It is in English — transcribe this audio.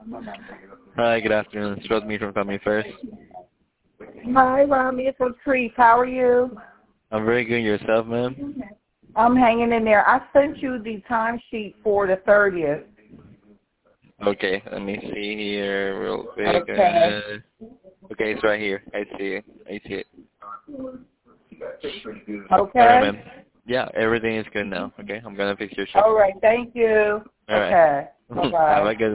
Hi, good afternoon. It's Rodney from Family First. Hi, Rami. It's Latrice. How are you? I'm very good. Yourself, ma'am? I'm hanging in there. I sent you the timesheet for the 30th. Okay, let me see here real quick. Okay. Okay, it's right here. I see it. Okay. All right, ma'am. Yeah, everything is good now. Okay, I'm gonna fix your shift. All right. Thank you. All right. Okay. Bye-bye. Have a good